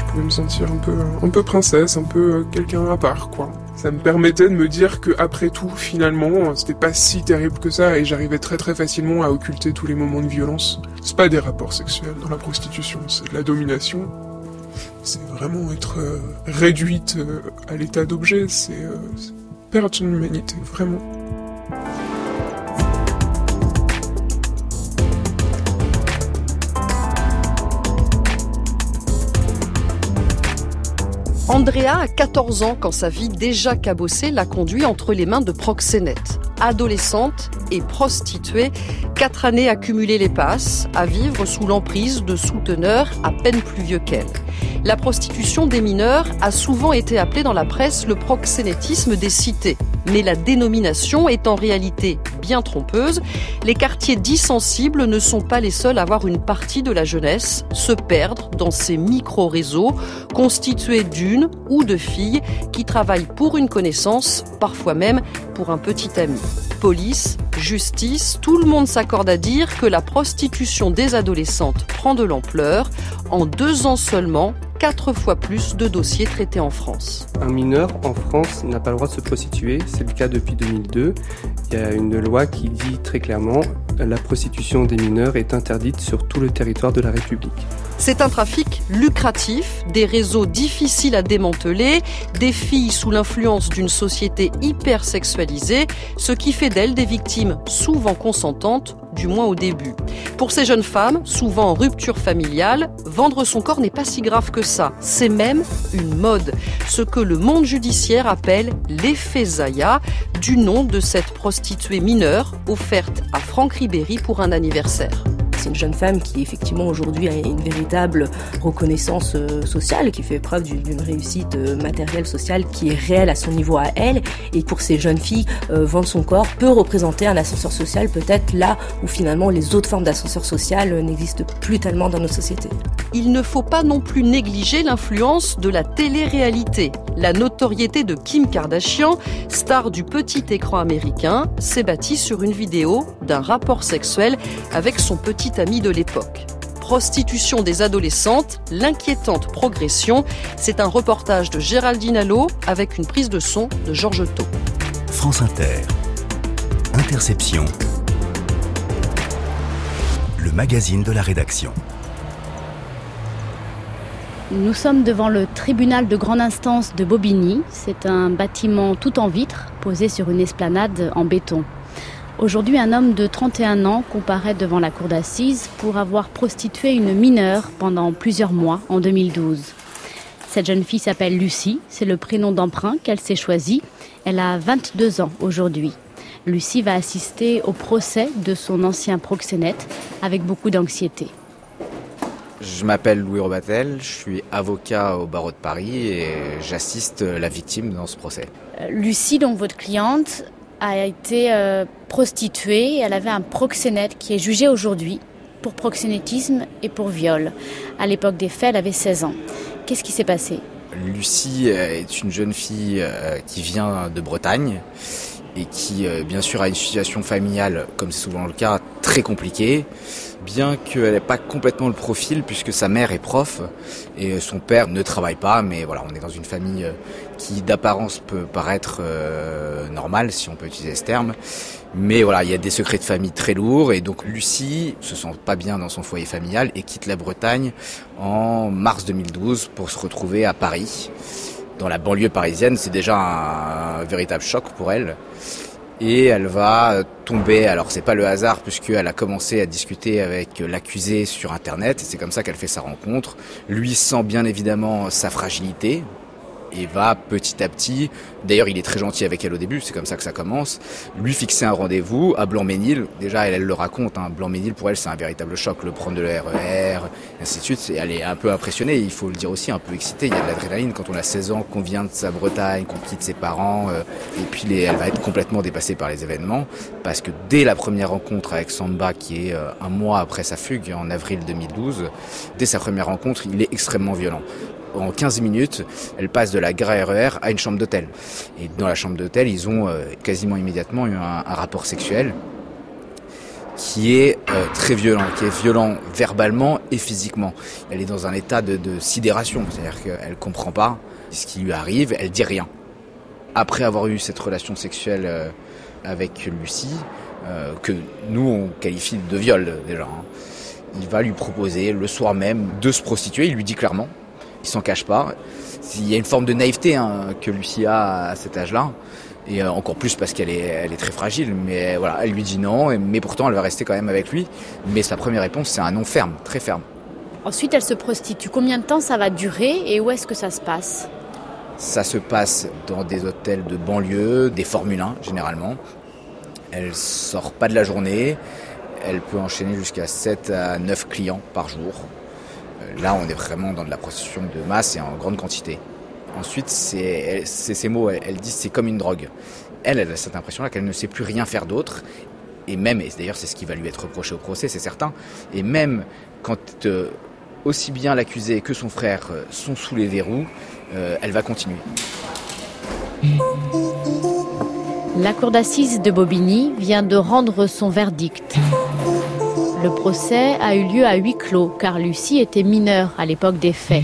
pouvais me sentir un peu princesse, un peu quelqu'un à part, quoi. Ça me permettait de me dire que après tout, finalement, c'était pas si terrible que ça et j'arrivais très très facilement à occulter tous les moments de violence. C'est pas des rapports sexuels dans la prostitution, c'est de la domination. C'est vraiment être réduite à l'état d'objet, c'est perdre son humanité, vraiment. Andrea a 14 ans quand sa vie déjà cabossée l'a conduit entre les mains de proxénètes. Adolescente et prostituée, 4 années à cumuler les passes, à vivre sous l'emprise de souteneurs à peine plus vieux qu'elle. La prostitution des mineurs a souvent été appelée dans la presse le proxénétisme des cités. Mais la dénomination est en réalité bien trompeuse. Les quartiers dits sensibles ne sont pas les seuls à voir une partie de la jeunesse se perdre dans ces micro-réseaux constitués d'une ou de filles qui travaillent pour une connaissance, parfois même pour un petit ami. Police, justice, tout le monde s'accorde à dire que la prostitution des adolescentes prend de l'ampleur. En 2 ans seulement, 4 fois plus de dossiers traités en France. Un mineur en France n'a pas le droit de se prostituer, c'est le cas depuis 2002. Il y a une loi qui dit très clairement que la prostitution des mineurs est interdite sur tout le territoire de la République. C'est un trafic lucratif, des réseaux difficiles à démanteler, des filles sous l'influence d'une société hyper sexualisée, ce qui fait d'elles des victimes souvent consentantes, du moins au début. Pour ces jeunes femmes, souvent en rupture familiale, vendre son corps n'est pas si grave que ça. C'est même une mode, ce que le monde judiciaire appelle l'effet Zaya, du nom de cette prostituée mineure offerte à Franck Ribéry pour un anniversaire. C'est une jeune femme qui, effectivement, aujourd'hui a une véritable reconnaissance sociale, qui fait preuve d'une réussite matérielle, sociale, qui est réelle à son niveau à elle. Et pour ces jeunes filles, vendre son corps peut représenter un ascenseur social, peut-être là où finalement les autres formes d'ascenseur social n'existent plus tellement dans notre société. Il ne faut pas non plus négliger l'influence de la télé-réalité. La notoriété de Kim Kardashian, star du petit écran américain, s'est bâtie sur une vidéo d'un rapport sexuel avec son petit ami de l'époque. Prostitution des adolescentes, l'inquiétante progression, c'est un reportage de Géraldine Allo avec une prise de son de Georges Thau. France Inter, Interception, le magazine de la rédaction. Nous sommes devant le tribunal de grande instance de Bobigny. C'est un bâtiment tout en vitre, posé sur une esplanade en béton. Aujourd'hui, un homme de 31 ans comparaît devant la cour d'assises pour avoir prostitué une mineure pendant plusieurs mois en 2012. Cette jeune fille s'appelle Lucie, c'est le prénom d'emprunt qu'elle s'est choisi. Elle a 22 ans aujourd'hui. Lucie va assister au procès de son ancien proxénète avec beaucoup d'anxiété. Je m'appelle Louis Robatel, je suis avocat au barreau de Paris et j'assiste la victime dans ce procès. Lucie, donc votre cliente, a été prostituée. Elle avait un proxénète qui est jugé aujourd'hui pour proxénétisme et pour viol. À l'époque des faits, elle avait 16 ans. Qu'est-ce qui s'est passé ? Lucie est une jeune fille qui vient de Bretagne et qui, bien sûr, a une situation familiale, comme c'est souvent le cas, très compliquée. Bien qu'elle n'ait pas complètement le profil, puisque sa mère est prof et son père ne travaille pas, mais voilà, on est dans une famille qui d'apparence peut paraître normale, si on peut utiliser ce terme. Mais voilà, il y a des secrets de famille très lourds et donc Lucie se sent pas bien dans son foyer familial et quitte la Bretagne en mars 2012 pour se retrouver à Paris. Dans la banlieue parisienne, c'est déjà un véritable choc pour elle. Et elle va tomber, alors c'est pas le hasard puisqu'elle a commencé à discuter avec l'accusé sur internet, et c'est comme ça qu'elle fait sa rencontre. Lui sent bien évidemment sa fragilité et va petit à petit, d'ailleurs il est très gentil avec elle au début, c'est comme ça que ça commence, lui fixer un rendez-vous à Blanc-Ménil. Déjà elle le raconte, Blanc-Ménil pour elle c'est un véritable choc, le prendre de le RER, et ainsi de suite. Et elle est un peu impressionnée, il faut le dire aussi, un peu excitée, il y a de l'adrénaline quand on a 16 ans, qu'on vient de sa Bretagne, qu'on quitte ses parents, et puis elle va être complètement dépassée par les événements, parce que dès la première rencontre avec Samba, qui est un mois après sa fugue, en avril 2012, dès sa première rencontre, il est extrêmement violent. En 15 minutes, elle passe de la gare RER à une chambre d'hôtel. Et dans la chambre d'hôtel, ils ont quasiment immédiatement eu un rapport sexuel. qui est très violent, qui est violent verbalement et physiquement. Elle est dans un état de sidération, c'est-à-dire qu'elle comprend pas ce qui lui arrive, elle dit rien. Après avoir eu cette relation sexuelle avec Lucie, que nous on qualifie de viol déjà, il va lui proposer le soir même de se prostituer, il lui dit clairement, il s'en cache pas. Il y a une forme de naïveté que Lucie a à cet âge-là, et encore plus parce qu'elle est très fragile, mais voilà, elle lui dit non, mais pourtant elle va rester quand même avec lui. Mais sa première réponse, c'est un non ferme, très ferme. Ensuite, elle se prostitue. Combien de temps ça va durer et où est-ce que ça se passe ? Ça se passe dans des hôtels de banlieue, des Formule 1 généralement. Elle sort pas de la journée, elle peut enchaîner jusqu'à 7 à 9 clients par jour. Là, on est vraiment dans de la prostitution de masse et en grande quantité. Ensuite, c'est ces mots, elle dit c'est comme une drogue. Elle a cette impression-là qu'elle ne sait plus rien faire d'autre. Et même, et d'ailleurs c'est ce qui va lui être reproché au procès, c'est certain, et même quand aussi bien l'accusé que son frère sont sous les verrous, elle va continuer. La cour d'assises de Bobigny vient de rendre son verdict. Le procès a eu lieu à huis clos, car Lucie était mineure à l'époque des faits.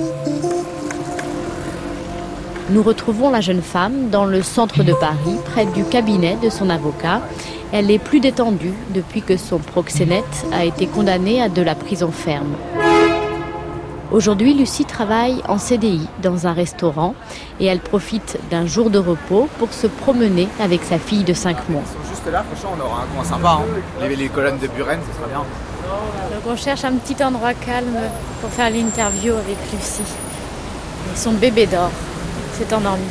Nous retrouvons la jeune femme dans le centre de Paris, près du cabinet de son avocat. Elle est plus détendue depuis que son proxénète a été condamné à de la prison ferme. Aujourd'hui, Lucie travaille en CDI dans un restaurant et elle profite d'un jour de repos pour se promener avec sa fille de 5 mois. Ils sont juste là, franchement, on aura un coin sympa. Les colonnes de Buren, ce sera bien. Donc on cherche un petit endroit calme pour faire l'interview avec Lucie. Et son bébé dort, s'est endormi.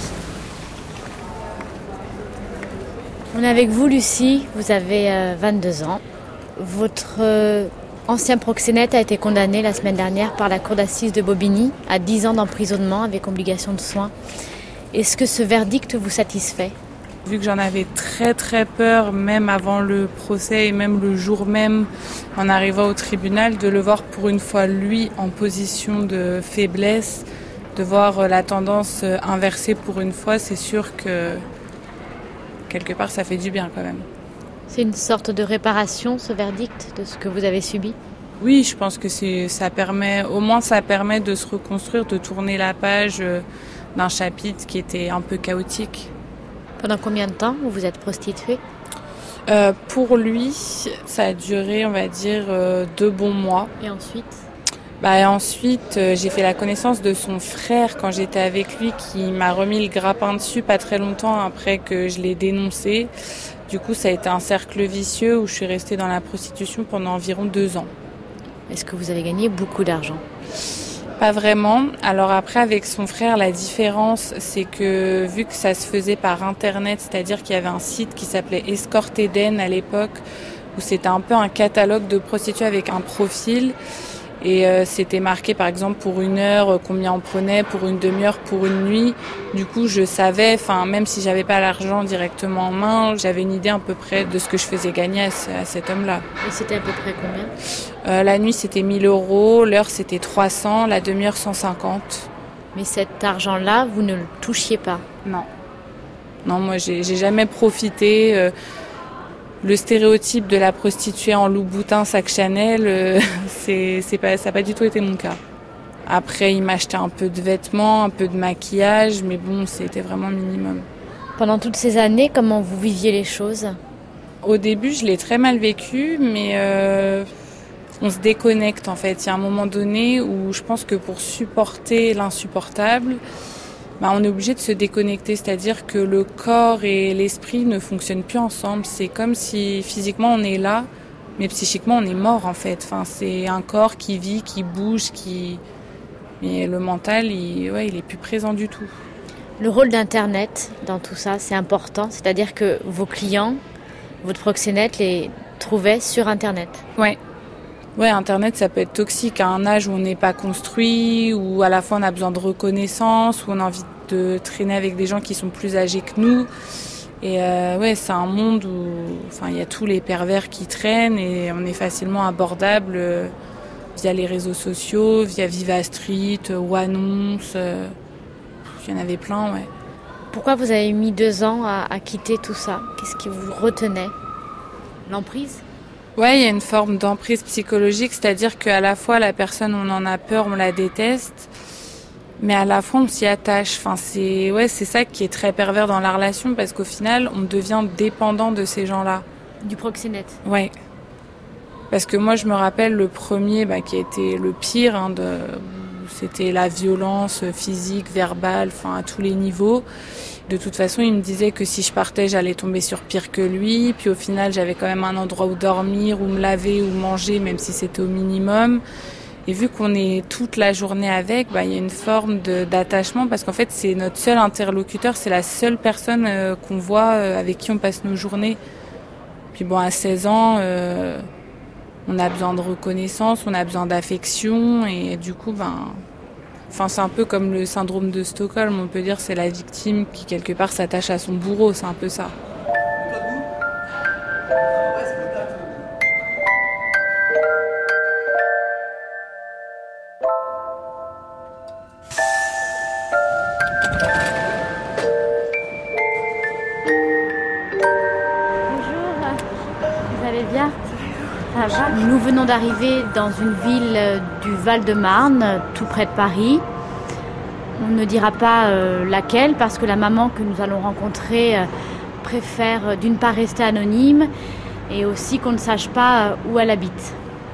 On est avec vous, Lucie, vous avez 22 ans. Votre ancien proxénète a été condamné la semaine dernière par la cour d'assises de Bobigny à 10 ans d'emprisonnement avec obligation de soins. Est-ce que ce verdict vous satisfait ? Vu que j'en avais très très peur, même avant le procès et même le jour même, en arrivant au tribunal, de le voir pour une fois, lui, en position de faiblesse, de voir la tendance inversée pour une fois, c'est sûr que quelque part ça fait du bien quand même. C'est une sorte de réparation, ce verdict, de ce que vous avez subi ? Oui, je pense que ça permet de se reconstruire, de tourner la page d'un chapitre qui était un peu chaotique. Pendant combien de temps vous vous êtes prostituée ? Pour lui, ça a duré, on va dire, 2 bons mois. Et ensuite ? Ensuite, j'ai fait la connaissance de son frère quand j'étais avec lui, qui m'a remis le grappin dessus pas très longtemps après que je l'ai dénoncé. Du coup, ça a été un cercle vicieux où je suis restée dans la prostitution pendant environ 2 ans. Est-ce que vous avez gagné beaucoup d'argent ? Pas vraiment. Alors après, avec son frère, la différence, c'est que vu que ça se faisait par Internet, c'est-à-dire qu'il y avait un site qui s'appelait Escort Eden à l'époque, où c'était un peu un catalogue de prostituées avec un profil. Et c'était marqué par exemple pour 1 heure combien on prenait, pour une demi-heure, pour une nuit. Du coup je savais, même si j'avais pas l'argent directement en main, j'avais une idée à peu près de ce que je faisais gagner à cet homme-là. Et c'était à peu près combien ? La nuit c'était 1 000 €, l'heure c'était 300, la demi-heure 150. Mais cet argent-là, vous ne le touchiez pas ? Non. Non, moi j'ai jamais profité. Le stéréotype de la prostituée en loup-boutin, sac Chanel, ça n'a pas du tout été mon cas. Après, il m'achetait un peu de vêtements, un peu de maquillage, mais bon, c'était vraiment minimum. Pendant toutes ces années, comment vous viviez les choses ? Au début, je l'ai très mal vécu, mais on se déconnecte en fait. Il y a un moment donné où je pense que pour supporter l'insupportable, on est obligé de se déconnecter, c'est-à-dire que le corps et l'esprit ne fonctionnent plus ensemble. C'est comme si physiquement on est là, mais psychiquement on est mort en fait. C'est un corps qui vit, qui bouge, mais le mental, il est plus présent du tout. Le rôle d'Internet dans tout ça, c'est important, c'est-à-dire que vos clients, votre proxénète les trouvait sur Internet. Ouais, Internet, ça peut être toxique à un âge où on n'est pas construit, où à la fois on a besoin de reconnaissance, où on a envie de traîner avec des gens qui sont plus âgés que nous. Et c'est un monde où il y a tous les pervers qui traînent et on est facilement abordable via les réseaux sociaux, via Viva Street ou Annonce. Il y en avait plein, ouais. Pourquoi vous avez mis 2 ans à quitter tout ça ? Qu'est-ce qui vous retenait ? L'emprise ? Ouais, il y a une forme d'emprise psychologique, c'est-à-dire qu'à la fois la personne, on en a peur, on la déteste, mais à la fois on s'y attache. Enfin, c'est ça qui est très pervers dans la relation, parce qu'au final, on devient dépendant de ces gens-là. Du proxénète. Ouais. Parce que moi, je me rappelle le premier, qui a été le pire, c'était la violence physique, verbale, enfin à tous les niveaux. De toute façon, il me disait que si je partais, j'allais tomber sur pire que lui. Puis au final, j'avais quand même un endroit où dormir, où me laver, où manger, même si c'était au minimum. Et vu qu'on est toute la journée avec, il y a une forme d'attachement, parce qu'en fait, c'est notre seul interlocuteur, c'est la seule personne qu'on voit, avec qui on passe nos journées. Puis à 16 ans, on a besoin de reconnaissance, on a besoin d'affection, et du coup, c'est un peu comme le syndrome de Stockholm, on peut dire, c'est la victime qui quelque part s'attache à son bourreau, c'est un peu ça. Bonjour, vous allez bien ? Ça va ? Nous venons d'arriver dans une ville du Val-de-Marne, tout près de Paris. On ne dira pas laquelle, parce que la maman que nous allons rencontrer préfère d'une part rester anonyme et aussi qu'on ne sache pas où elle habite.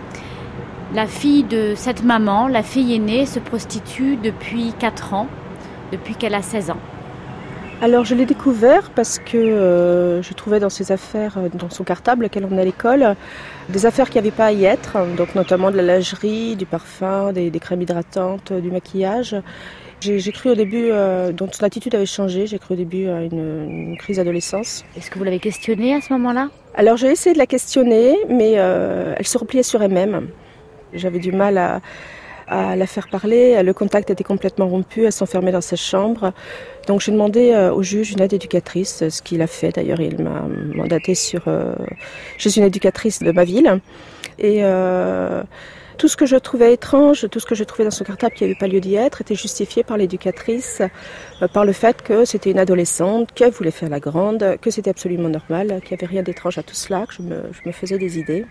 La fille de cette maman, la fille aînée, se prostitue depuis 4 ans, depuis qu'elle a 16 ans. Alors je l'ai découvert parce que je trouvais dans ses affaires, dans son cartable qu'elle emmenait à l'école, des affaires qui n'avaient pas à y être, donc notamment de la lingerie, du parfum, des crèmes hydratantes, du maquillage. J'ai cru au début, dont son attitude avait changé, j'ai cru au début à une crise d'adolescence. Est-ce que vous l'avez questionnée à ce moment-là ? Alors j'ai essayé de la questionner, mais elle se repliait sur elle-même. J'avais du mal à la faire parler, le contact était complètement rompu, elle s'enfermait dans sa chambre. Donc j'ai demandé au juge une aide éducatrice, ce qu'il a fait d'ailleurs, il m'a mandaté chez une éducatrice de ma ville. Et tout ce que je trouvais étrange, tout ce que je trouvais dans son cartable qui n'avait pas lieu d'y être, était justifié par l'éducatrice, par le fait que c'était une adolescente, qu'elle voulait faire la grande, que c'était absolument normal, qu'il n'y avait rien d'étrange à tout cela, que je me faisais des idées.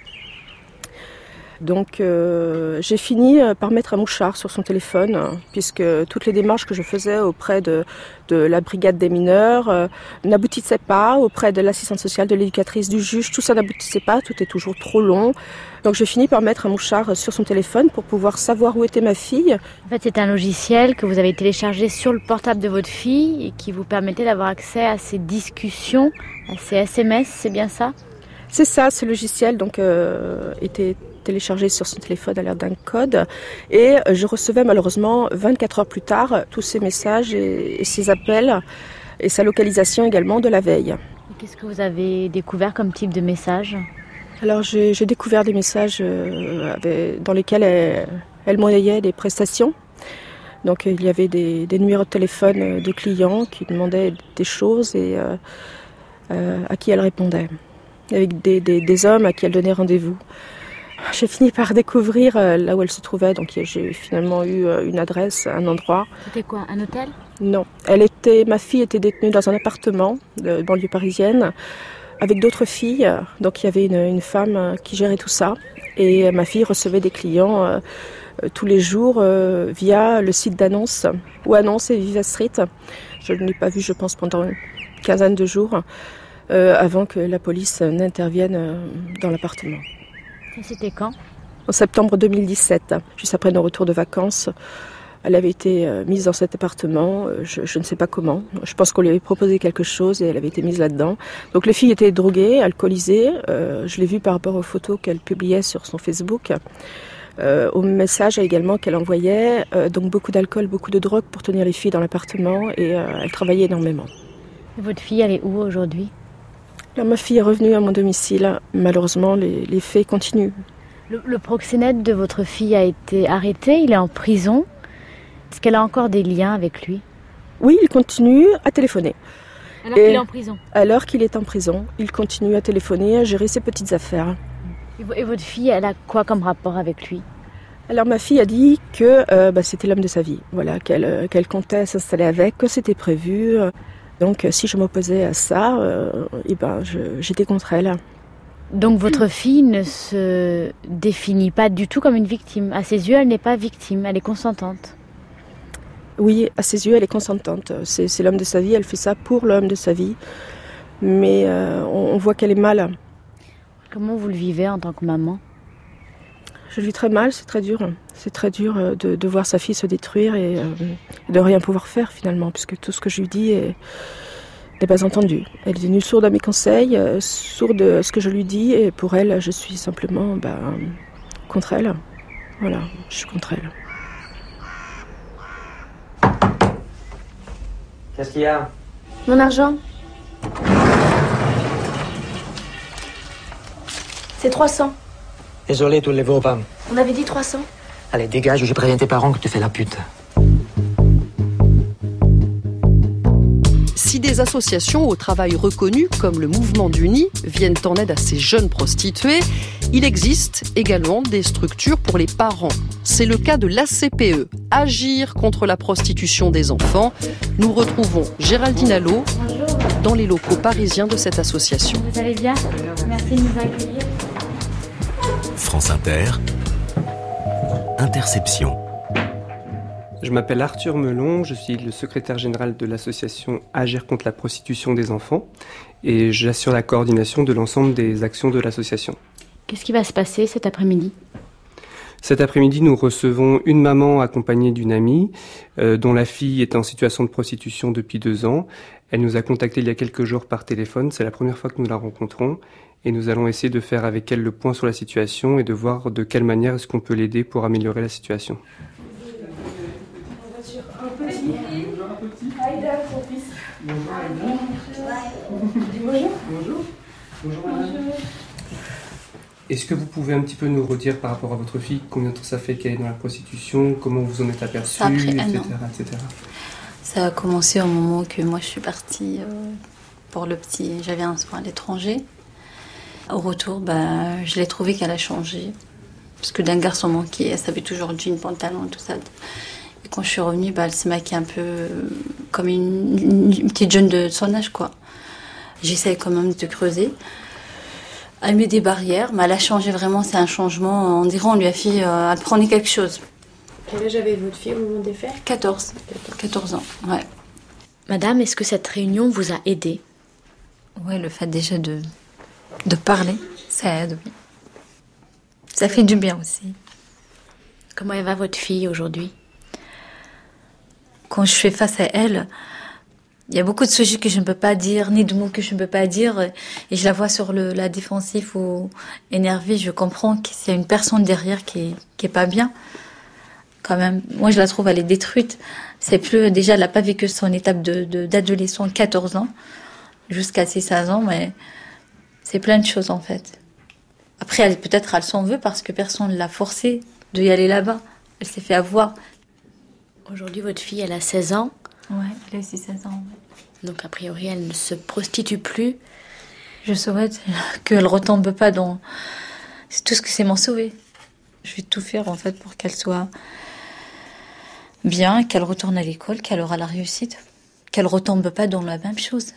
Donc j'ai fini par mettre un mouchard sur son téléphone, puisque toutes les démarches que je faisais auprès de la brigade des mineurs n'aboutissaient pas, auprès de l'assistante sociale, de l'éducatrice, du juge, tout ça n'aboutissait pas, tout est toujours trop long. Donc j'ai fini par mettre un mouchard sur son téléphone pour pouvoir savoir où était ma fille. En fait, c'est un logiciel que vous avez téléchargé sur le portable de votre fille et qui vous permettait d'avoir accès à ces discussions, à ces SMS, c'est bien ça ? C'est ça, ce logiciel était téléchargé sur son téléphone à l'aide d'un code, et je recevais malheureusement 24 heures plus tard tous ces messages et ces appels et sa localisation également de la veille. Et qu'est-ce que vous avez découvert comme type de message ? Alors j'ai découvert des messages dans lesquels elle monnayait des prestations. Donc il y avait des numéros de téléphone de clients qui demandaient des choses et à qui elle répondait, avec des hommes à qui elle donnait rendez-vous. J'ai fini par découvrir là où elle se trouvait, donc j'ai finalement eu une adresse, un endroit. C'était quoi, un hôtel ? Non, ma fille était détenue dans un appartement de banlieue parisienne avec d'autres filles, donc il y avait une femme qui gérait tout ça, et ma fille recevait des clients tous les jours via le site d'annonce, ou Annonce et Viva Street. Je ne l'ai pas vu, je pense, pendant une quinzaine de jours, avant que la police n'intervienne dans l'appartement. Et c'était quand ? En septembre 2017, juste après nos retours de vacances. Elle avait été mise dans cet appartement, je ne sais pas comment. Je pense qu'on lui avait proposé quelque chose et elle avait été mise là-dedans. Donc les filles étaient droguées, alcoolisées. Je l'ai vu par rapport aux photos qu'elle publiait sur son Facebook. Au message également qu'elle envoyait. Donc beaucoup d'alcool, beaucoup de drogue pour tenir les filles dans l'appartement, et elle travaillait énormément. Et votre fille, elle est où aujourd'hui ? Là, ma fille est revenue à mon domicile. Malheureusement, les faits continuent. Le proxénète de votre fille a été arrêté, il est en prison. Est-ce qu'elle a encore des liens avec lui ? Oui, il continue à téléphoner. Alors qu'il est en prison ? Alors qu'il est en prison, il continue à téléphoner, à gérer ses petites affaires. Et votre fille, elle a quoi comme rapport avec lui ? Alors ma fille a dit que c'était l'homme de sa vie, voilà, qu'elle comptait s'installer avec, que c'était prévu. Donc si je m'opposais à ça, j'étais contre elle. Donc votre fille ne se définit pas du tout comme une victime. À ses yeux, elle n'est pas victime, elle est consentante. Oui, à ses yeux, elle est consentante. C'est l'homme de sa vie, elle fait ça pour l'homme de sa vie. Mais on voit qu'elle est mal. Comment vous le vivez en tant que maman ? Je le vis très mal, c'est très dur. C'est très dur de voir sa fille se détruire et de rien pouvoir faire finalement, puisque tout ce que je lui dis n'est pas entendu. Elle est devenue sourde à mes conseils, sourde à ce que je lui dis, et pour elle, je suis simplement contre elle. Voilà, je suis contre elle. Qu'est-ce qu'il y a ? Mon argent. C'est 300. Désolé, tu ne les vaux pas. On avait dit 300. Allez, dégage ou je préviens tes parents que tu fais la pute. Si des associations au travail reconnues, comme le Mouvement du Nid, viennent en aide à ces jeunes prostituées, il existe également des structures pour les parents. C'est le cas de l'ACPE, Agir contre la prostitution des enfants. Nous retrouvons Géraldine Allo dans les locaux parisiens de cette association. Vous allez bien ? Merci de nous accueillir. France Inter, Interception. Je m'appelle Arthur Melon, je suis le secrétaire général de l'association Agir contre la prostitution des enfants et j'assure la coordination de l'ensemble des actions de l'association. Qu'est-ce qui va se passer cet après-midi ? Cet après-midi, nous recevons une maman accompagnée d'une amie dont la fille est en situation de prostitution depuis 2 ans. Elle nous a contactés il y a quelques jours par téléphone, c'est la première fois que nous la rencontrons et nous allons essayer de faire avec elle le point sur la situation et de voir de quelle manière est-ce qu'on peut l'aider pour améliorer la situation. Bonjour. Est-ce que vous pouvez un petit peu nous redire par rapport à votre fille combien de temps ça fait qu'elle est dans la prostitution, comment vous en êtes aperçu, etc. Ça a commencé au moment que moi je suis partie pour le petit. J'avais un soin à l'étranger. Au retour, je l'ai trouvé qu'elle a changé. Parce que d'un garçon manqué, elle savait toujours jean, pantalon, tout ça. Et quand je suis revenue, elle se maquille un peu comme une petite jeune de son âge, quoi. J'essaie quand même de creuser. Elle met des barrières, mais elle a changé vraiment, c'est un changement. On dirait on lui a fait, elle prenait quelque chose. Quel âge avait votre fille au moment des faits ? 14 ans, ouais. Madame, est-ce que cette réunion vous a aidé ? Ouais, le fait déjà de parler, ça aide, oui. Ça fait du bien aussi. Comment elle va votre fille aujourd'hui ? Quand je fais face à elle, il y a beaucoup de sujets que je ne peux pas dire, ni de mots que je ne peux pas dire. Et je la vois sur la défensive ou énervée. Je comprends qu'il y a une personne derrière qui est pas bien. Quand même, moi je la trouve, elle est détruite. C'est plus, déjà, elle n'a pas vécu son étape d'adolescent, 14 ans, jusqu'à ses 16 ans, mais c'est plein de choses en fait. Après, peut-être elle s'en veut parce que personne ne l'a forcée d'y aller là-bas. Elle s'est fait avoir. Aujourd'hui, votre fille, elle a 16 ans. Ouais, elle a aussi 16 ans. Ouais. Donc, a priori, elle ne se prostitue plus. Je souhaite qu'elle ne retombe pas dans... C'est tout ce que c'est m'en sauver. Je vais tout faire, en fait, pour qu'elle soit bien, qu'elle retourne à l'école, qu'elle aura la réussite, qu'elle ne retombe pas dans la même chose.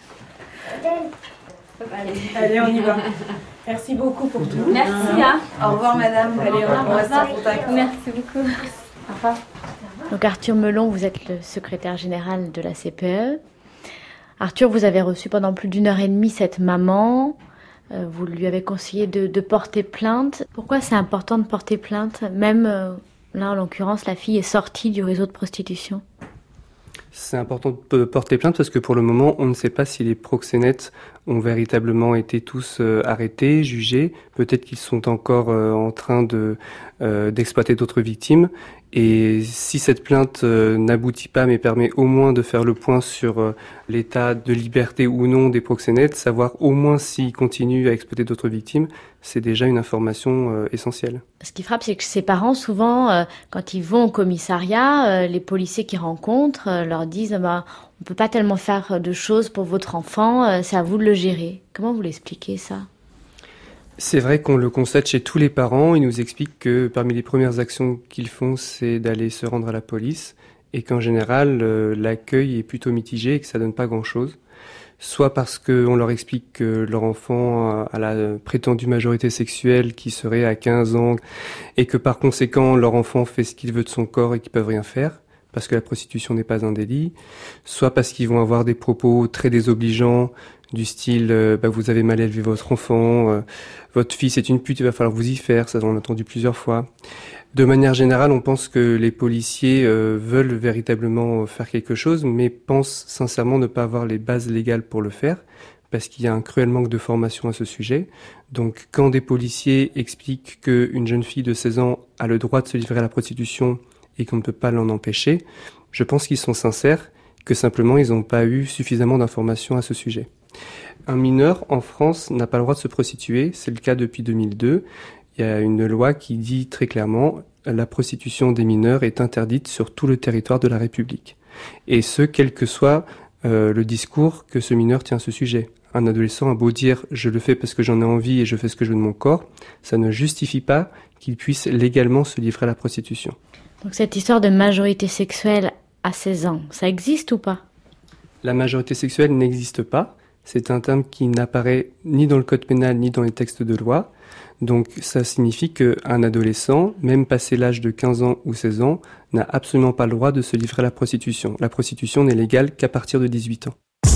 Allez, on y va. Merci beaucoup pour tout. Merci. Au revoir, madame. Allez, on reste en contact. Merci beaucoup. Au revoir. Donc Arthur Melon, vous êtes le secrétaire général de la CPE. Arthur, vous avez reçu pendant plus d'1 heure et demie cette maman. Vous lui avez conseillé de porter plainte. Pourquoi c'est important de porter plainte ? Même là, en l'occurrence, la fille est sortie du réseau de prostitution. C'est important de porter plainte parce que pour le moment, on ne sait pas si les proxénètes ont véritablement été tous arrêtés, jugés. Peut-être qu'ils sont encore en train d'exploiter d'autres victimes. Et si cette plainte n'aboutit pas, mais permet au moins de faire le point sur l'état de liberté ou non des proxénètes, savoir au moins s'ils continuent à exploiter d'autres victimes, c'est déjà une information essentielle. Ce qui frappe, c'est que ces parents, souvent, quand ils vont au commissariat, les policiers qu'ils rencontrent leur disent on ne peut pas tellement faire de choses pour votre enfant, c'est à vous de le gérer. Comment vous l'expliquez, ça ? C'est vrai qu'on le constate chez tous les parents. Ils nous expliquent que parmi les premières actions qu'ils font, c'est d'aller se rendre à la police et qu'en général, l'accueil est plutôt mitigé et que ça donne pas grand-chose. soit parce qu'on leur explique que leur enfant a la prétendue majorité sexuelle qui serait à 15 ans et que par conséquent leur enfant fait ce qu'il veut de son corps et qu'ils peuvent rien faire parce que la prostitution n'est pas un délit, soit parce qu'ils vont avoir des propos très désobligeants du style vous avez mal élevé votre enfant, votre fils est une pute, il va falloir vous y faire, ça on l'a entendu plusieurs fois. De manière générale, on pense que les policiers veulent véritablement faire quelque chose, mais pensent sincèrement ne pas avoir les bases légales pour le faire, parce qu'il y a un cruel manque de formation à ce sujet. Donc quand des policiers expliquent qu'une jeune fille de 16 ans a le droit de se livrer à la prostitution et qu'on ne peut pas l'en empêcher, je pense qu'ils sont sincères, que simplement ils n'ont pas eu suffisamment d'informations à ce sujet. Un mineur en France n'a pas le droit de se prostituer, c'est le cas depuis 2002. Il y a une loi qui dit très clairement la prostitution des mineurs est interdite sur tout le territoire de la République. Et ce, quel que soit le discours que ce mineur tient à ce sujet. Un adolescent a beau dire « je le fais parce que j'en ai envie et je fais ce que je veux de mon corps », ça ne justifie pas qu'il puisse légalement se livrer à la prostitution. Donc cette histoire de majorité sexuelle à 16 ans, ça existe ou pas ? La majorité sexuelle n'existe pas. C'est un terme qui n'apparaît ni dans le code pénal ni dans les textes de loi. Donc ça signifie qu'un adolescent, même passé l'âge de 15 ans ou 16 ans, n'a absolument pas le droit de se livrer à la prostitution. La prostitution n'est légale qu'à partir de 18 ans.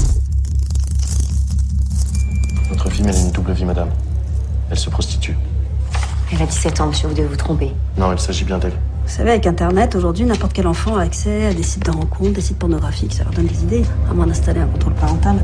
Votre fille mène une double vie, madame. Elle se prostitue. Elle a 17 ans, monsieur, vous devez vous tromper. Non, il s'agit bien d'elle. Vous savez, avec Internet, aujourd'hui, n'importe quel enfant a accès à des sites de rencontres, des sites pornographiques. Ça leur donne des idées, à moins d'installer un contrôle parental.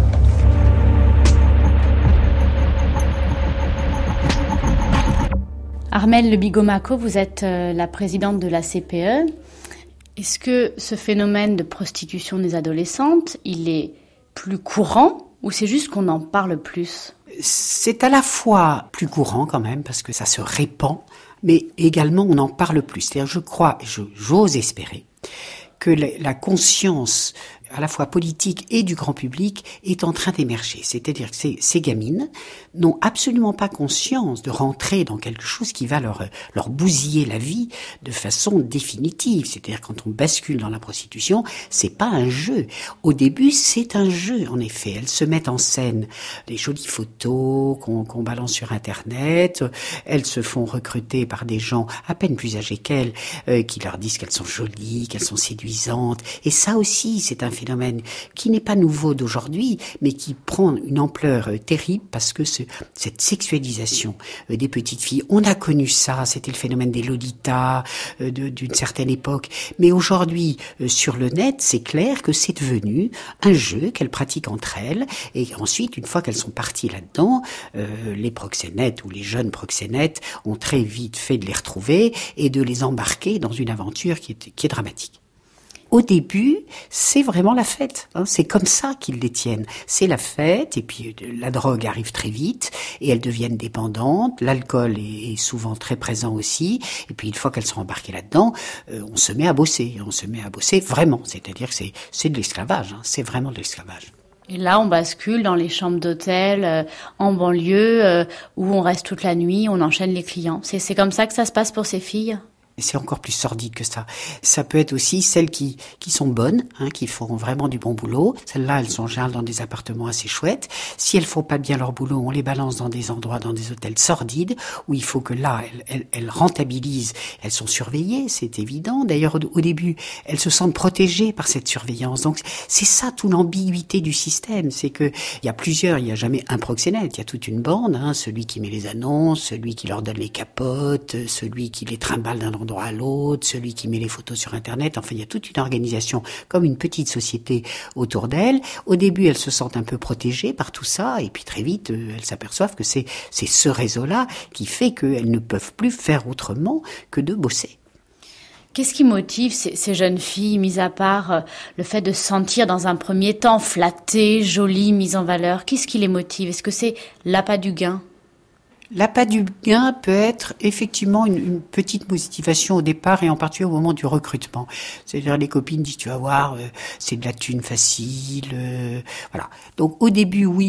Armelle Le Bigomaco, vous êtes la présidente de la CPE. Est-ce que ce phénomène de prostitution des adolescentes, il est plus courant ou c'est juste qu'on en parle plus ? C'est à la fois plus courant quand même parce que ça se répand, mais également on en parle plus. C'est-à-dire, je crois, j'ose espérer que la conscience à la fois politique et du grand public est en train d'émerger. C'est-à-dire que ces gamines n'ont absolument pas conscience de rentrer dans quelque chose qui va leur bousiller la vie de façon définitive. C'est-à-dire quand on bascule dans la prostitution, c'est pas un jeu. Au début, c'est un jeu, en effet. Elles se mettent en scène des jolies photos qu'on balance sur Internet. Elles se font recruter par des gens à peine plus âgés qu'elles, qui leur disent qu'elles sont jolies, qu'elles sont séduisantes. Et ça aussi, c'est un phénomène qui n'est pas nouveau d'aujourd'hui, mais qui prend une ampleur terrible parce que cette sexualisation des petites filles, on a connu ça, c'était le phénomène des lolitas d'une certaine époque, mais aujourd'hui sur le net, c'est clair que c'est devenu un jeu qu'elles pratiquent entre elles, et ensuite, une fois qu'elles sont parties là-dedans, les proxénètes ou les jeunes proxénètes ont très vite fait de les retrouver et de les embarquer dans une aventure qui est dramatique. Au début, c'est vraiment la fête. C'est comme ça qu'ils les tiennent. C'est la fête, et puis la drogue arrive très vite, et elles deviennent dépendantes. L'alcool est souvent très présent aussi. Et puis une fois qu'elles sont embarquées là-dedans, on se met à bosser. On se met à bosser vraiment. C'est-à-dire que c'est de l'esclavage. C'est vraiment de l'esclavage. Et là, on bascule dans les chambres d'hôtel en banlieue, où on reste toute la nuit, on enchaîne les clients. C'est comme ça que ça se passe pour ces filles ? C'est encore plus sordide que ça. Ça peut être aussi celles qui sont bonnes, qui font vraiment du bon boulot. Celles-là, elles sont en général dans des appartements assez chouettes. Si elles font pas bien leur boulot, on les balance dans des endroits, dans des hôtels sordides, où il faut que là, elles rentabilisent. Elles sont surveillées, c'est évident. D'ailleurs, au début, elles se sentent protégées par cette surveillance. Donc, c'est ça, toute l'ambiguïté du système. C'est que il y a plusieurs, il y a jamais un proxénète. Il y a toute une bande, celui qui met les annonces, celui qui leur donne les capotes, celui qui les trimballe d'un endroit à l'autre, celui qui met les photos sur Internet. Enfin, il y a toute une organisation, comme une petite société autour d'elles. Au début, elles se sentent un peu protégées par tout ça, et puis très vite, elles s'aperçoivent que c'est ce réseau-là qui fait qu'elles ne peuvent plus faire autrement que de bosser. Qu'est-ce qui motive ces jeunes filles, mis à part le fait de se sentir dans un premier temps flattées, jolies, mises en valeur? Qu'est-ce qui les motive? Est-ce que c'est l'appât du gain? L'appât du gain peut être effectivement une petite motivation au départ et en particulier au moment du recrutement. C'est-à-dire les copines disent tu vas voir, c'est de la thune facile, voilà. Donc au début oui,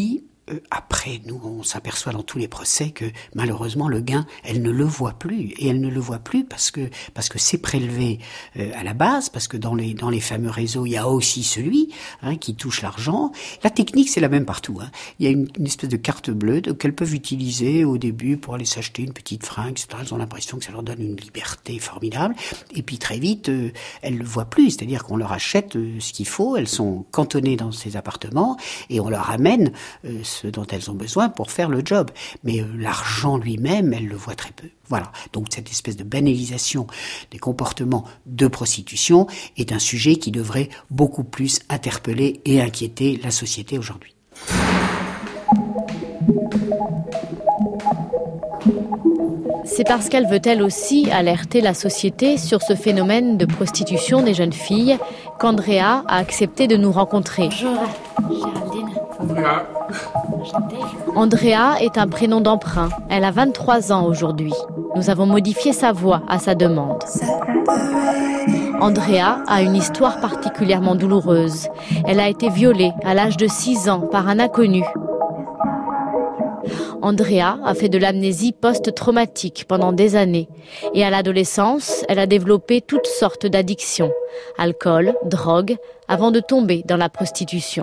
Après, nous, on s'aperçoit dans tous les procès que malheureusement le gain, elle ne le voit plus. Et elle ne le voit plus parce que c'est prélevé à la base, parce que dans les fameux réseaux, il y a aussi celui qui touche l'argent. La technique, c'est la même partout. Il y a une espèce de carte bleue qu'elles peuvent utiliser au début pour aller s'acheter une petite fringue, etc. Elles ont l'impression que ça leur donne une liberté formidable. Et puis très vite, elles le voient plus. C'est-à-dire qu'on leur achète ce qu'il faut. Elles sont cantonnées dans ces appartements et on leur amène ce dont elles ont besoin pour faire le job. Mais l'argent lui-même, elles le voient très peu. Voilà. Donc cette espèce de banalisation des comportements de prostitution est un sujet qui devrait beaucoup plus interpeller et inquiéter la société aujourd'hui. C'est parce qu'elle veut elle aussi alerter la société sur ce phénomène de prostitution des jeunes filles qu'Andrea a accepté de nous rencontrer. Bonjour, Géraldine. Andrea est un prénom d'emprunt. Elle a 23 ans aujourd'hui. Nous avons modifié sa voix à sa demande. Andrea a une histoire particulièrement douloureuse. Elle a été violée à l'âge de 6 ans par un inconnu. Andrea a fait de l'amnésie post-traumatique pendant des années. Et à l'adolescence, elle a développé toutes sortes d'addictions. Alcool, drogue, avant de tomber dans la prostitution.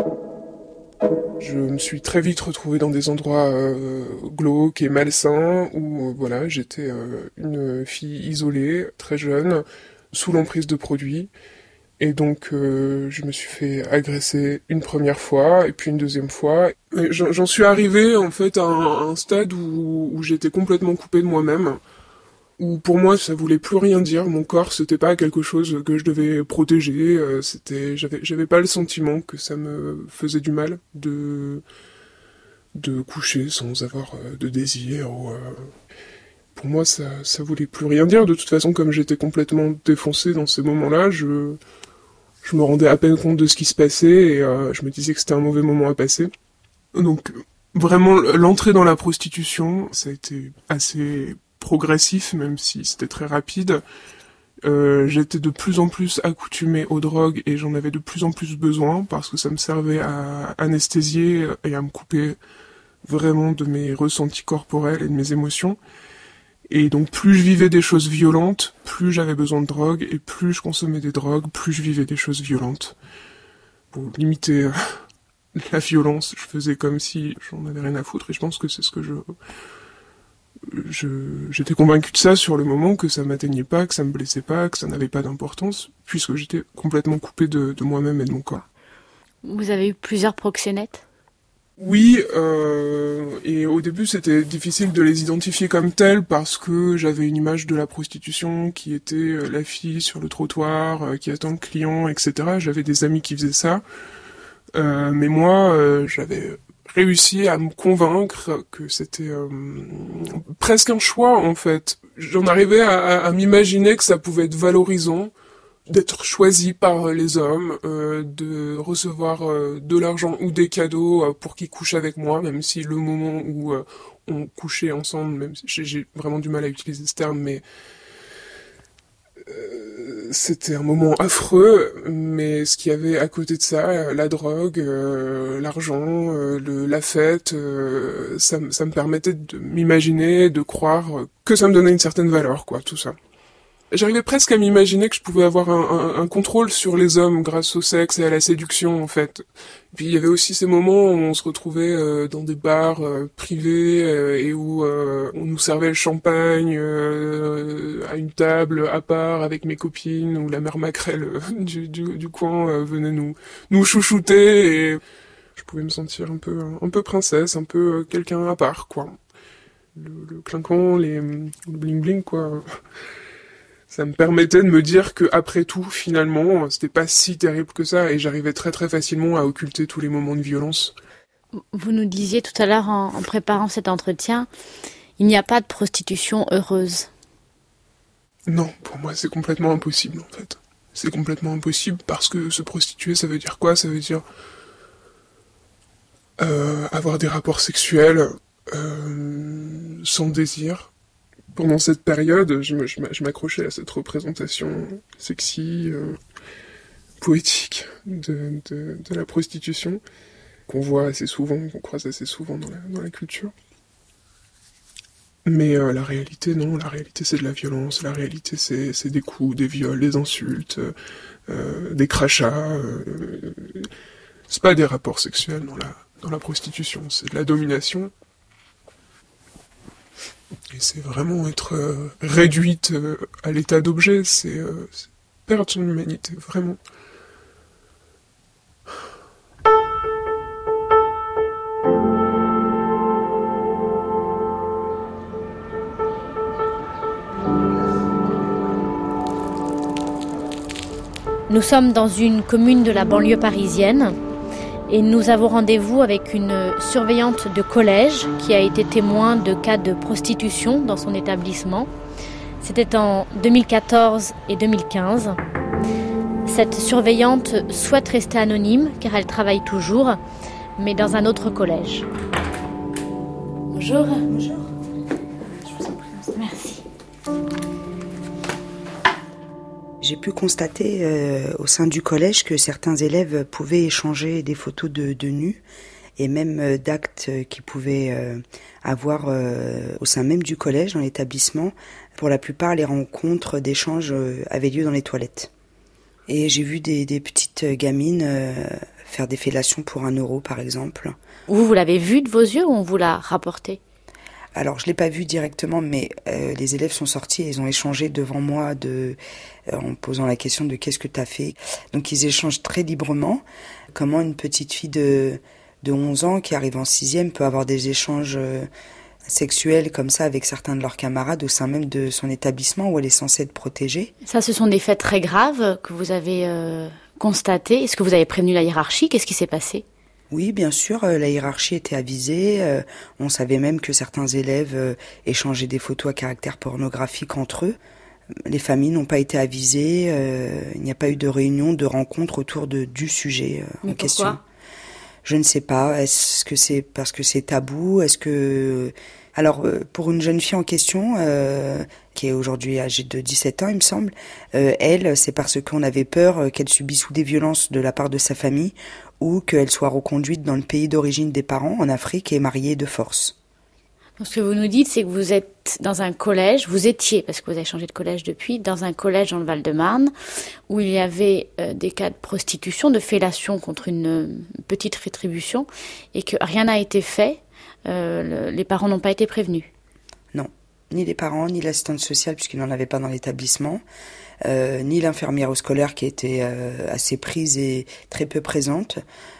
Je me suis très vite retrouvé dans des endroits glauques et malsains où j'étais une fille isolée, très jeune, sous l'emprise de produits. Et donc, je me suis fait agresser une première fois, et puis une deuxième fois. Et j'en suis arrivé, en fait, à un stade où j'étais complètement coupé de moi-même. Où, pour moi, ça voulait plus rien dire. Mon corps, c'était pas quelque chose que je devais protéger. J'avais pas le sentiment que ça me faisait du mal de coucher sans avoir de désir. Pour moi, ça voulait plus rien dire. De toute façon, comme j'étais complètement défoncé dans ces moments-là, je me rendais à peine compte de ce qui se passait et je me disais que c'était un mauvais moment à passer. Donc, vraiment, l'entrée dans la prostitution, ça a été assez progressif, même si c'était très rapide. J'étais de plus en plus accoutumé aux drogues et j'en avais de plus en plus besoin parce que ça me servait à anesthésier et à me couper vraiment de mes ressentis corporels et de mes émotions. Et donc plus je vivais des choses violentes, plus j'avais besoin de drogue, et plus je consommais des drogues, plus je vivais des choses violentes. Pour limiter la violence, je faisais comme si j'en avais rien à foutre, et je pense que c'est ce que j'étais convaincu de ça sur le moment, que ça m'atteignait pas, que ça me blessait pas, que ça n'avait pas d'importance, puisque j'étais complètement coupé de moi-même et de mon corps. Vous avez eu plusieurs proxénètes ? Oui, et au début c'était difficile de les identifier comme tels parce que j'avais une image de la prostitution qui était la fille sur le trottoir, qui attend le client, etc. J'avais des amis qui faisaient ça, mais moi j'avais réussi à me convaincre que c'était presque un choix en fait. J'en arrivais à m'imaginer que ça pouvait être valorisant d'être choisi par les hommes, de recevoir de l'argent ou des cadeaux pour qu'ils couchent avec moi, même si le moment où on couchait ensemble, même si j'ai vraiment du mal à utiliser ce terme, mais c'était un moment affreux, mais ce qu'il y avait à côté de ça, la drogue, l'argent, la fête, ça me permettait de m'imaginer, de croire que ça me donnait une certaine valeur, quoi, tout ça. J'arrivais presque à m'imaginer que je pouvais avoir un contrôle sur les hommes grâce au sexe et à la séduction, en fait. Et puis il y avait aussi ces moments où on se retrouvait dans des bars privés et où on nous servait le champagne à une table à part avec mes copines, où la mère Maquerelle du coin venait nous chouchouter, et je pouvais me sentir un peu princesse, un peu quelqu'un à part, quoi. Le clinquant, le bling-bling, quoi. Ça me permettait de me dire que après tout, finalement, c'était pas si terrible que ça, et j'arrivais très très facilement à occulter tous les moments de violence. Vous nous disiez tout à l'heure, en préparant cet entretien, il n'y a pas de prostitution heureuse. Non, pour moi c'est complètement impossible en fait. C'est complètement impossible parce que se prostituer, ça veut dire quoi ? Ça veut dire avoir des rapports sexuels sans désir. Pendant cette période, je m'accrochais à cette représentation sexy, poétique de la prostitution. qu'on voit assez souvent, qu'on croise assez souvent dans la culture. Mais la réalité, non, la réalité c'est de la violence, la réalité c'est des coups, des viols, des insultes, des crachats. C'est pas des rapports sexuels dans la prostitution, c'est de la domination. Et c'est vraiment être réduite à l'état d'objet, c'est perdre son humanité, vraiment. Nous sommes dans une commune de la banlieue parisienne et nous avons rendez-vous avec une surveillante de collège qui a été témoin de cas de prostitution dans son établissement. C'était en 2014 et 2015. Cette surveillante souhaite rester anonyme car elle travaille toujours, mais dans un autre collège. Bonjour. Bonjour. Je vous en prie. Merci. J'ai pu constater au sein du collège que certains élèves pouvaient échanger des photos de nus et même d'actes qu'ils pouvaient avoir au sein même du collège, dans l'établissement. Pour la plupart, les rencontres d'échanges avaient lieu dans les toilettes. Et j'ai vu des petites gamines faire des fellations pour 1 euro, par exemple. Vous l'avez vu de vos yeux ou on vous l'a rapporté ? Alors, je l'ai pas vu directement, mais les élèves sont sortis et ils ont échangé devant moi en posant la question de qu'est-ce que tu as fait. Donc, ils échangent très librement. Comment une petite fille de 11 ans qui arrive en 6e peut avoir des échanges sexuels comme ça avec certains de leurs camarades au sein même de son établissement où elle est censée être protégée. Ça, ce sont des faits très graves que vous avez constatés. Est-ce que vous avez prévenu la hiérarchie ? Qu'est-ce qui s'est passé ? Oui, bien sûr, la hiérarchie était avisée. On savait même que certains élèves échangeaient des photos à caractère pornographique entre eux. Les familles n'ont pas été avisées. Il n'y a pas eu de réunion, de rencontre autour du sujet en question. Pourquoi ? Je ne sais pas. Est-ce que c'est parce que c'est tabou ? Est-ce que... Alors, pour une jeune fille en question, qui est aujourd'hui âgée de 17 ans, il me semble, elle, c'est parce qu'on avait peur qu'elle subisse ou des violences de la part de sa famille ou qu'elle soit reconduite dans le pays d'origine des parents, en Afrique, et mariée de force. Donc, ce que vous nous dites, c'est que vous êtes dans un collège, vous étiez, parce que vous avez changé de collège depuis, dans un collège dans le Val-de-Marne, où il y avait des cas de prostitution, de fellation contre une petite rétribution, et que rien n'a été fait. Les parents n'ont pas été prévenus. Non, ni les parents, ni l'assistante sociale, puisqu'il n'en avait pas dans l'établissement, ni l'infirmière au scolaire qui était assez prise et très peu présente.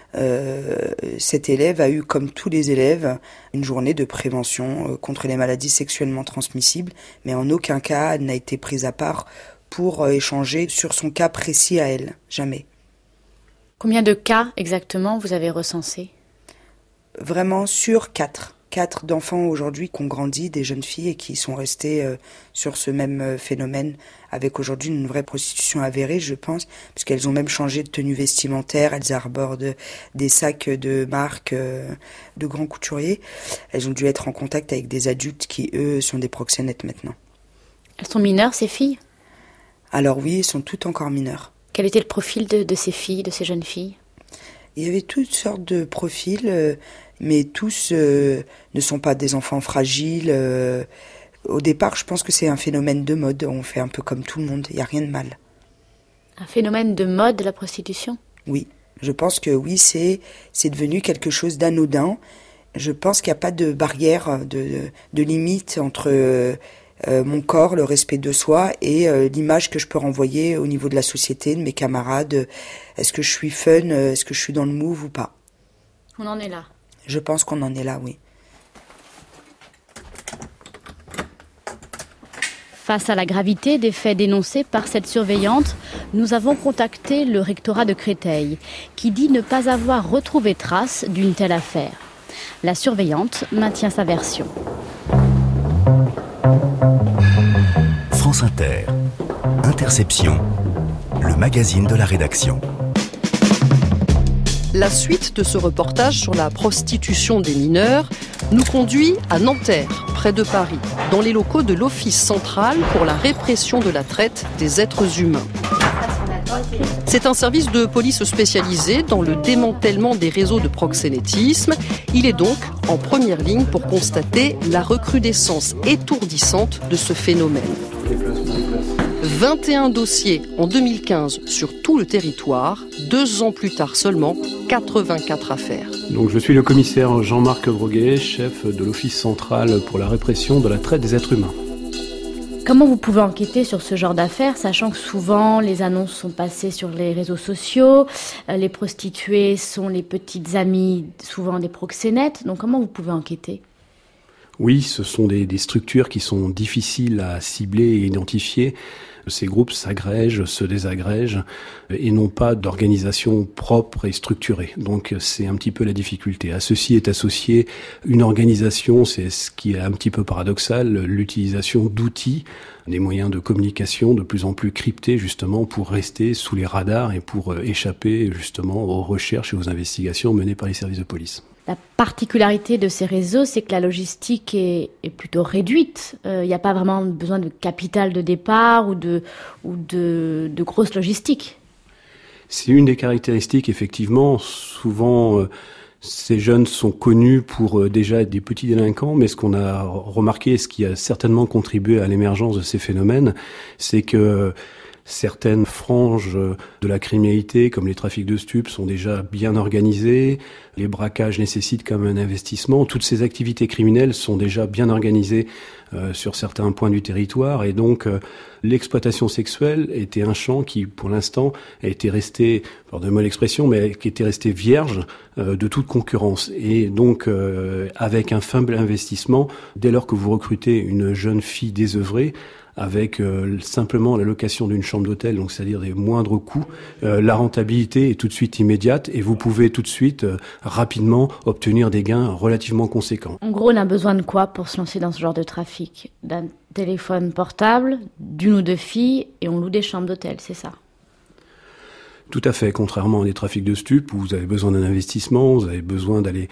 Cet élève a eu, comme tous les élèves, une journée de prévention contre les maladies sexuellement transmissibles, mais en aucun cas elle n'a été prise à part pour échanger sur son cas précis à elle, jamais. Combien de cas exactement vous avez recensés ? Vraiment sur 4 d'enfants aujourd'hui qui ont grandi, des jeunes filles, et qui sont restés sur ce même phénomène, avec aujourd'hui une vraie prostitution avérée, je pense, parce qu'elles ont même changé de tenue vestimentaire, elles arborent des sacs de marque de grands couturiers. Elles ont dû être en contact avec des adultes qui, eux, sont des proxénètes maintenant. Elles sont mineures, ces filles ? Alors oui, elles sont toutes encore mineures. Quel était le profil de ces filles, de ces jeunes filles ? Il y avait toutes sortes de profils, mais tous ne sont pas des enfants fragiles. Au départ, je pense que c'est un phénomène de mode. On fait un peu comme tout le monde, il n'y a rien de mal. Un phénomène de mode, la prostitution ? Oui, je pense que oui, c'est devenu quelque chose d'anodin. Je pense qu'il n'y a pas de barrière, de limite entre mon corps, le respect de soi et l'image que je peux renvoyer au niveau de la société, de mes camarades. Est-ce que je suis fun ? Est-ce que je suis dans le move ou pas ? On en est là. Je pense qu'on en est là, oui. Face à la gravité des faits dénoncés par cette surveillante, nous avons contacté le rectorat de Créteil, qui dit ne pas avoir retrouvé trace d'une telle affaire. La surveillante maintient sa version. France Inter, Interception, le magazine de la rédaction. La suite de ce reportage sur la prostitution des mineurs nous conduit à Nanterre, près de Paris, dans les locaux de l'Office central pour la répression de la traite des êtres humains. C'est un service de police spécialisé dans le démantèlement des réseaux de proxénétisme. Il est donc en première ligne pour constater la recrudescence étourdissante de ce phénomène. 21 dossiers en 2015 sur tout le territoire, 2 ans plus tard seulement, 84 affaires. Donc je suis le commissaire Jean-Marc Broguet, chef de l'Office central pour la répression de la traite des êtres humains. Comment vous pouvez enquêter sur ce genre d'affaires, sachant que souvent les annonces sont passées sur les réseaux sociaux, les prostituées sont les petites amies, souvent des proxénètes, donc comment vous pouvez enquêter ? Oui, ce sont des structures qui sont difficiles à cibler et identifier. Ces groupes s'agrègent, se désagrègent et n'ont pas d'organisation propre et structurée. Donc c'est un petit peu la difficulté. À ceci est associée une organisation, c'est ce qui est un petit peu paradoxal, l'utilisation d'outils, des moyens de communication de plus en plus cryptés justement pour rester sous les radars et pour échapper justement aux recherches et aux investigations menées par les services de police. La particularité de ces réseaux, c'est que la logistique est plutôt réduite. Il n'y a pas vraiment besoin de capital de départ ou de grosse logistique. C'est une des caractéristiques, effectivement. Souvent, ces jeunes sont connus pour déjà être des petits délinquants, mais ce qu'on a remarqué, ce qui a certainement contribué à l'émergence de ces phénomènes, c'est que certaines franges de la criminalité, comme les trafics de stupes, sont déjà bien organisées. Les braquages nécessitent quand même un investissement. Toutes ces activités criminelles sont déjà bien organisées sur certains points du territoire. Et donc, l'exploitation sexuelle était un champ qui, pour l'instant, a été resté, pardonnez-moi l'expression, mais qui était resté vierge de toute concurrence. Et donc, avec un faible investissement, dès lors que vous recrutez une jeune fille désœuvrée, avec simplement la location d'une chambre d'hôtel, donc c'est-à-dire des moindres coûts, la rentabilité est tout de suite immédiate et vous pouvez tout de suite rapidement obtenir des gains relativement conséquents. En gros, on a besoin de quoi pour se lancer dans ce genre de trafic ? D'un téléphone portable, d'une ou deux filles et on loue des chambres d'hôtel, c'est ça ? Tout à fait, contrairement à des trafics de stupes où vous avez besoin d'un investissement, vous avez besoin d'aller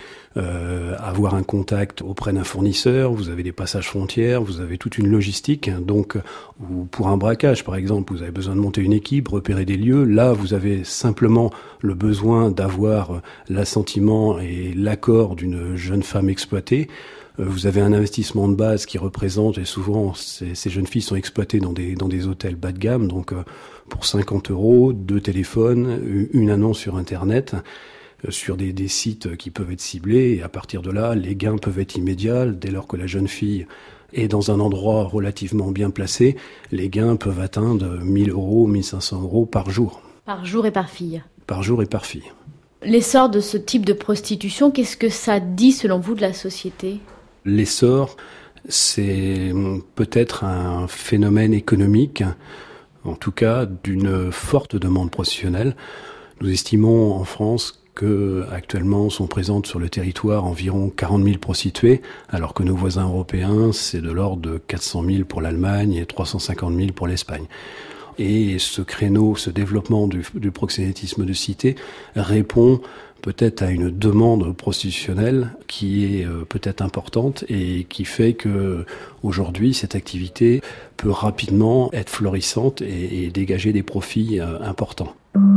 avoir un contact auprès d'un fournisseur, vous avez des passages frontières, vous avez toute une logistique. Donc, ou pour un braquage, par exemple, vous avez besoin de monter une équipe, repérer des lieux. Là, vous avez simplement le besoin d'avoir l'assentiment et l'accord d'une jeune femme exploitée. Vous avez un investissement de base qui représente, et souvent ces jeunes filles sont exploitées dans des hôtels bas de gamme, donc pour 50 €, 2 téléphones, une annonce sur Internet, sur des sites qui peuvent être ciblés, et à partir de là, les gains peuvent être immédiats. Dès lors que la jeune fille est dans un endroit relativement bien placé, les gains peuvent atteindre 1 000 €, 1 500 € par jour. Par jour et par fille. Par jour et par fille. L'essor de ce type de prostitution, qu'est-ce que ça dit selon vous de la société ? L'essor, c'est peut-être un phénomène économique, en tout cas d'une forte demande professionnelle. Nous estimons en France que actuellement sont présentes sur le territoire environ 40 000 prostituées, alors que nos voisins européens, c'est de l'ordre de 400 000 pour l'Allemagne et 350 000 pour l'Espagne. Et ce créneau, ce développement du proxénétisme de cité répond peut-être à une demande prostitutionnelle qui est peut-être importante et qui fait que aujourd'hui cette activité peut rapidement être florissante et dégager des profits importants.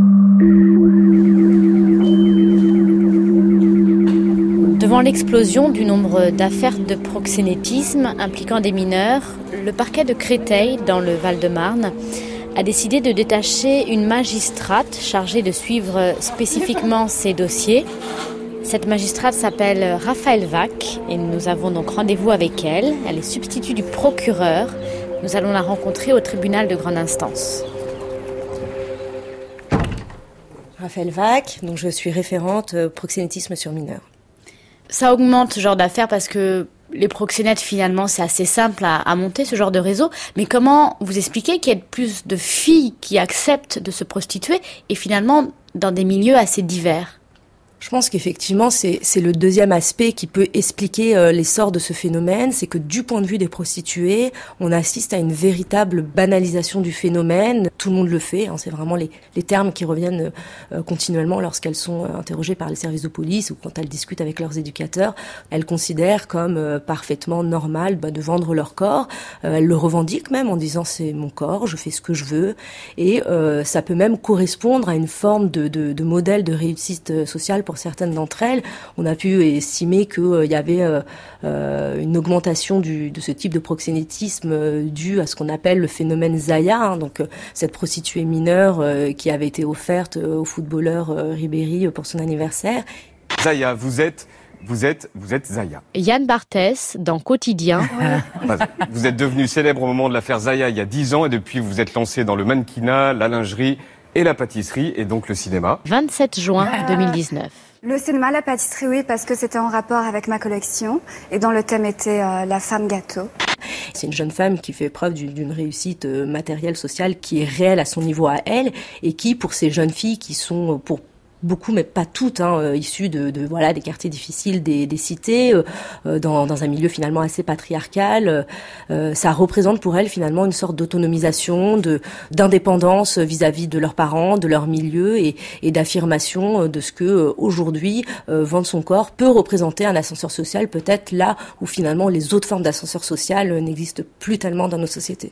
Devant l'explosion du nombre d'affaires de proxénétisme impliquant des mineurs, le parquet de Créteil, dans le Val-de-Marne, a décidé de détacher une magistrate chargée de suivre spécifiquement ces dossiers. Cette magistrate s'appelle Raphaël Vac et nous avons donc rendez-vous avec elle. Elle est substitut du procureur. Nous allons la rencontrer au tribunal de grande instance. Raphaël Vac, donc je suis référente proxénétisme sur mineurs. Ça augmente ce genre d'affaires parce que les proxénètes, finalement, c'est assez simple à monter, ce genre de réseau. Mais comment vous expliquez qu'il y ait plus de filles qui acceptent de se prostituer et finalement dans des milieux assez divers ? Je pense qu'effectivement, c'est le deuxième aspect qui peut expliquer l'essor de ce phénomène, c'est que du point de vue des prostituées, on assiste à une véritable banalisation du phénomène. Tout le monde le fait, c'est vraiment les termes qui reviennent continuellement lorsqu'elles sont interrogées par les services de police ou quand elles discutent avec leurs éducateurs. Elles considèrent comme parfaitement normal de vendre leur corps. Elles le revendiquent même en disant c'est mon corps, je fais ce que je veux. Et ça peut même correspondre à une forme de modèle de réussite sociale pour certaines d'entre elles. On a pu estimer qu'il y avait une augmentation de ce type de proxénétisme dû à ce qu'on appelle le phénomène Zaya, donc cette prostituée mineure qui avait été offerte au footballeur Ribéry pour son anniversaire. Zaya, vous êtes Zaya. Yann Barthès, dans Quotidien. Vous êtes devenu célèbre au moment de l'affaire Zaya il y a 10 ans et depuis vous êtes lancé dans le mannequinat, la lingerie et la pâtisserie et donc le cinéma. 27 juin 2019. Le cinéma, la pâtisserie, oui, parce que c'était en rapport avec ma collection et dont le thème était la femme gâteau. C'est une jeune femme qui fait preuve d'une réussite matérielle, sociale, qui est réelle à son niveau à elle et qui, pour ces jeunes filles qui sont pour beaucoup, mais pas toutes, issues de des quartiers difficiles des cités, dans un milieu finalement assez patriarcal. Ça représente pour elles finalement une sorte d'autonomisation, d'indépendance vis-à-vis de leurs parents, de leur milieu et d'affirmation de ce que aujourd'hui vendre son corps peut représenter un ascenseur social, peut-être là où finalement les autres formes d'ascenseur social n'existent plus tellement dans nos sociétés.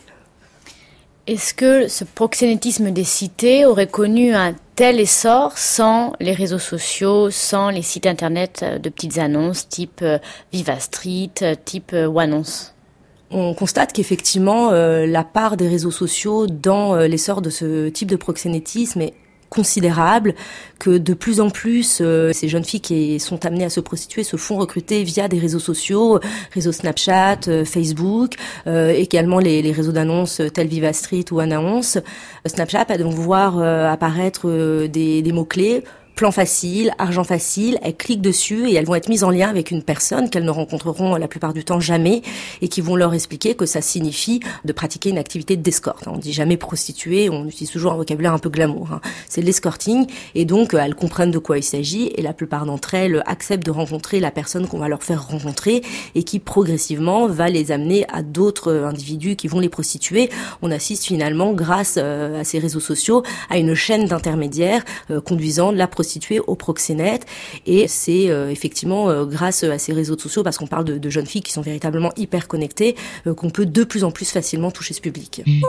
Est-ce que ce proxénétisme des cités aurait connu un tel essor sans les réseaux sociaux, sans les sites internet de petites annonces type Viva Street, type Wannonce ? On constate qu'effectivement, la part des réseaux sociaux dans l'essor de ce type de proxénétisme est considérable, que de plus en plus ces jeunes filles qui sont amenées à se prostituer se font recruter via des réseaux sociaux, réseaux Snapchat, Facebook, également les réseaux d'annonces tels Viva Street ou Annonce. Snapchat va donc voir apparaître des mots-clés. Plan facile, argent facile, elles cliquent dessus et elles vont être mises en lien avec une personne qu'elles ne rencontreront la plupart du temps jamais et qui vont leur expliquer que ça signifie de pratiquer une activité d'escorte. On dit jamais prostituée, on utilise toujours un vocabulaire un peu glamour. C'est l'escorting et donc elles comprennent de quoi il s'agit et la plupart d'entre elles acceptent de rencontrer la personne qu'on va leur faire rencontrer et qui progressivement va les amener à d'autres individus qui vont les prostituer. On assiste finalement grâce à ces réseaux sociaux à une chaîne d'intermédiaires conduisant la prostituée au proxénète et c'est effectivement grâce à ces réseaux sociaux, parce qu'on parle de jeunes filles qui sont véritablement hyper connectées, qu'on peut de plus en plus facilement toucher ce public. Oui,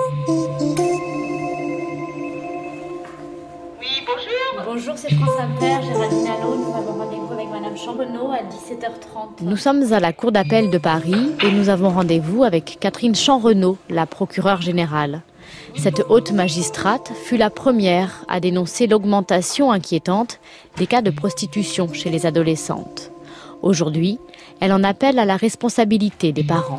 bonjour. Bonjour, c'est France Inter, Géraldine Allo. Nous avons rendez-vous avec Madame Chambenot à 17h30. Nous sommes à la Cour d'appel de Paris et nous avons rendez-vous avec Catherine Chambenot, la procureure générale. Cette haute magistrate fut la première à dénoncer l'augmentation inquiétante des cas de prostitution chez les adolescentes. Aujourd'hui, elle en appelle à la responsabilité des parents.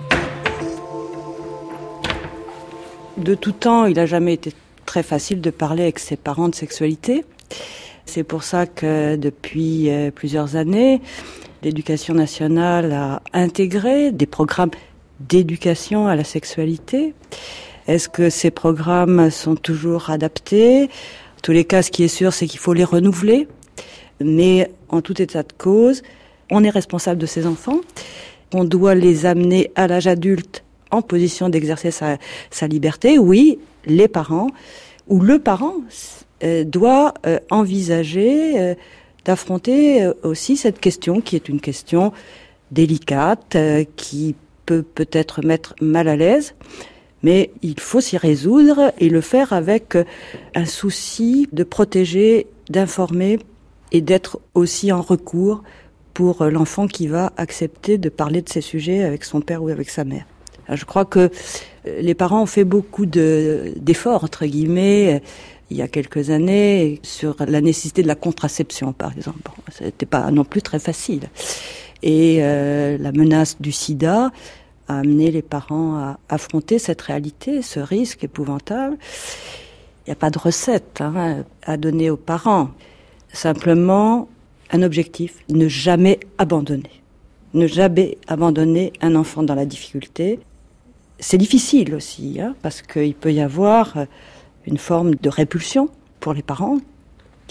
De tout temps, il n'a jamais été très facile de parler avec ses parents de sexualité. C'est pour ça que depuis plusieurs années, l'Éducation nationale a intégré des programmes d'éducation à la sexualité. Est-ce que ces programmes sont toujours adaptés ? En tous les cas, ce qui est sûr, c'est qu'il faut les renouveler. Mais en tout état de cause, on est responsable de ces enfants. On doit les amener à l'âge adulte en position d'exercer sa liberté. Oui, les parents ou le parent doit envisager d'affronter aussi cette question qui est une question délicate, qui peut-être mettre mal à l'aise. Mais il faut s'y résoudre et le faire avec un souci de protéger, d'informer et d'être aussi en recours pour l'enfant qui va accepter de parler de ces sujets avec son père ou avec sa mère. Alors je crois que les parents ont fait beaucoup d'efforts, entre guillemets, il y a quelques années, sur la nécessité de la contraception, par exemple. Bon, c'était pas non plus très facile. Et la menace du sida a amené les parents à affronter cette réalité, ce risque épouvantable. Il n'y a pas de recette à donner aux parents. Simplement, un objectif, ne jamais abandonner. Ne jamais abandonner un enfant dans la difficulté. C'est difficile aussi, parce qu'il peut y avoir une forme de répulsion pour les parents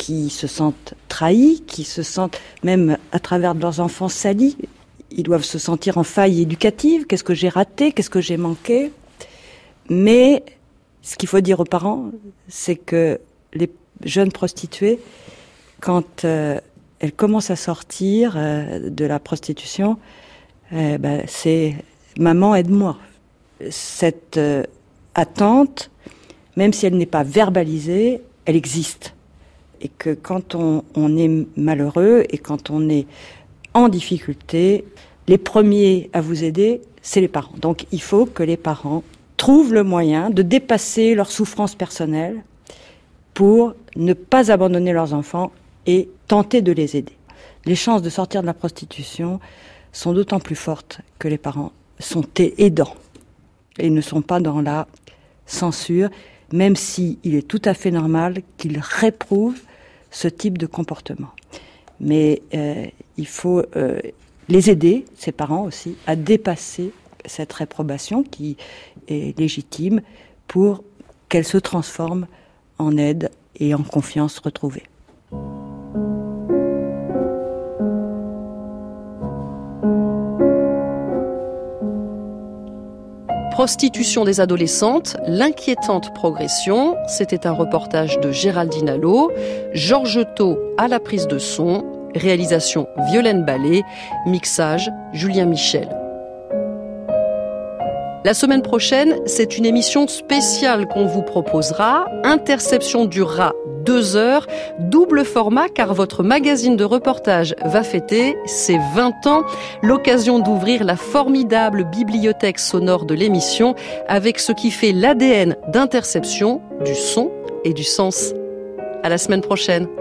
qui se sentent trahis, qui se sentent, même à travers de leurs enfants, salis. Ils doivent se sentir en faille éducative. Qu'est-ce que j'ai raté? Qu'est-ce que j'ai manqué? Mais ce qu'il faut dire aux parents, c'est que les jeunes prostituées, quand elles commencent à sortir de la prostitution, c'est « maman, aide-moi ». Cette attente, même si elle n'est pas verbalisée, elle existe. Et que quand on est malheureux et quand on est en difficulté, les premiers à vous aider, c'est les parents. Donc il faut que les parents trouvent le moyen de dépasser leur souffrance personnelle pour ne pas abandonner leurs enfants et tenter de les aider. Les chances de sortir de la prostitution sont d'autant plus fortes que les parents sont aidants et ne sont pas dans la censure, même si il est tout à fait normal qu'ils réprouvent ce type de comportement. Mais il faut les aider, ces parents aussi, à dépasser cette réprobation qui est légitime pour qu'elle se transforme en aide et en confiance retrouvée. Prostitution des adolescentes, l'inquiétante progression. C'était un reportage de Géraldine Allo, Georges Thau à la prise de son, réalisation Violaine Ballet, mixage Julien Michel. La semaine prochaine, c'est une émission spéciale qu'on vous proposera. Interception durera 2 heures, double format car votre magazine de reportage va fêter ses 20 ans. L'occasion d'ouvrir la formidable bibliothèque sonore de l'émission avec ce qui fait l'ADN d'Interception, du son et du sens. À la semaine prochaine.